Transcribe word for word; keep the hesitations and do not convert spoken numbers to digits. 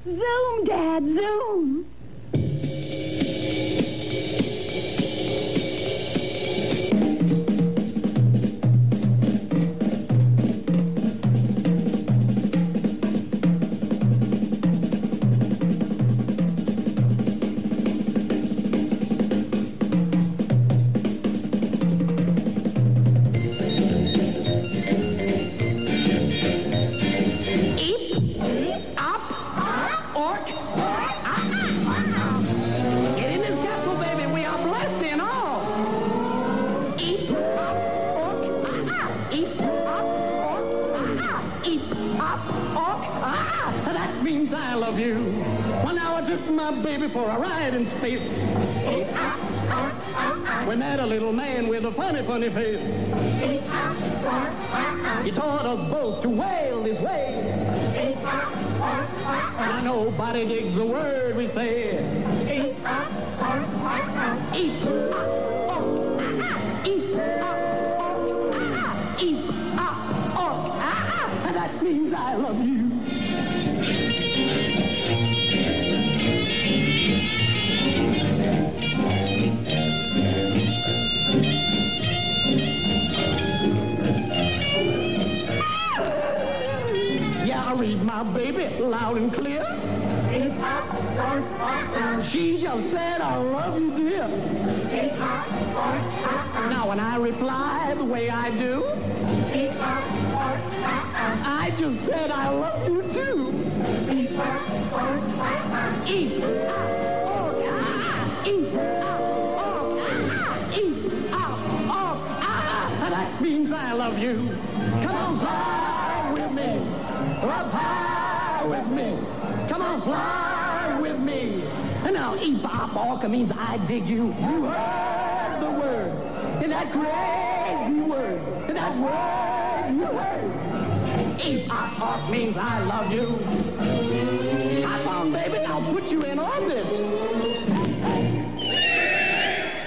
Zoom, Dad, zoom. Baby for a ride in space. We met a little man with a funny, funny face. He taught us both to wail this way. Now nobody digs a word we say. Eep, up, ork, eep, up, ork, and that means I love you. Read my baby loud and clear. She just said, I love you, dear. Now when I reply the way I do, I just said, I love you too. Eep, eep, and that means I love you. Come on, fly with me. Up high with me. Come on, fly with me. And now, eep-op-orca means I dig you. You heard the word. And that crazy word. And that word you heard. Eep-op-orca means I love you. Hop on, baby, I'll put you in orbit.